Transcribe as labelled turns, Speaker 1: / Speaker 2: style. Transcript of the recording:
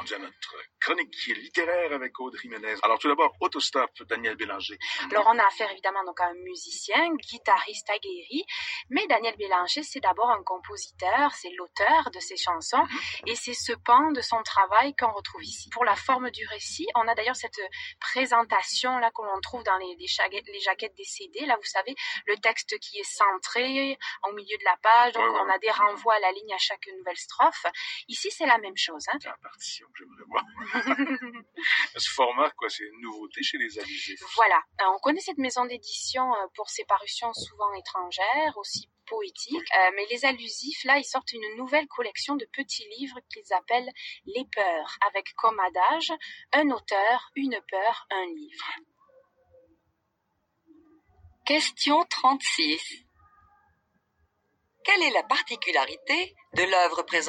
Speaker 1: rendu à notre chronique littéraire avec Aude Jiménez. Alors tout d'abord, autostop, Daniel Bélanger.
Speaker 2: Alors on a affaire évidemment donc à un musicien, guitariste aguerri, mais Daniel Bélanger c'est d'abord un compositeur, c'est l'auteur de ses chansons et c'est ce pan de son travail qu'on retrouve ici. Pour la forme du récit, on a d'ailleurs cette présentation là que l'on trouve dans les jaquettes des CD. Là vous savez, le texte qui est centré au milieu de la page, donc on a des renvois à la ligne à chaque nouvelle strophe. Ici c'est la même chose.
Speaker 1: C'est la partition que j'aimerais voir. Ce format, quoi, c'est une nouveauté chez les Allusifs.
Speaker 2: Voilà, on connaît cette maison d'édition pour ses parutions souvent étrangères, aussi poétiques, mais les Allusifs, là, ils sortent une nouvelle collection de petits livres qu'ils appellent Les Peurs, avec comme adage, un auteur, une peur, un livre.
Speaker 3: Question 36. Quelle est la particularité de l'œuvre présentée ?